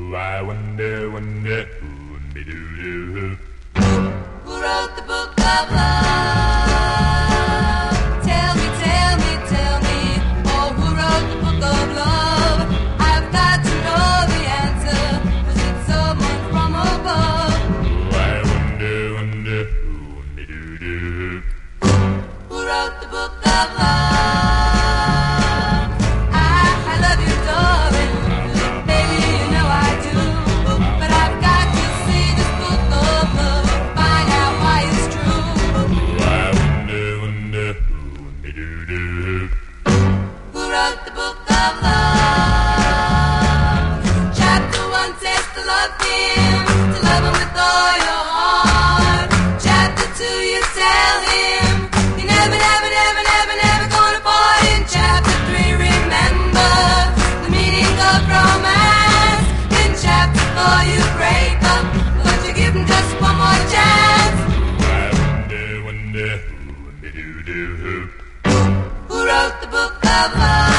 I wonder, who wrote the book of love? Tell me, tell me, tell me, oh, who wrote the book of love? I've got to know the answer, 'cause it's someone from above. I wonder, Who wrote the book of love? I love you, darling, baby, you know I do. But I've got to see this book of love, find out why it's true. I wonder, Who wrote the book of love? Chapter 1 says to love him with all your heart. Chapter 2 you tell him you never, never, never, never, never gonna part. In chapter 3 remember the meaning of romance. In chapter 4 you break up, but you give him just one more chance. I wonder, Who wrote the book of love?